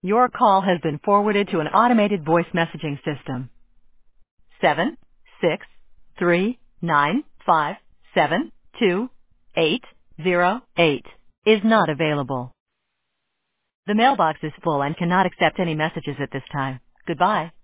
Your call has been forwarded to an automated voice messaging system. 76395728808 is not available. The mailbox is full and cannot accept any messages at this time. Goodbye.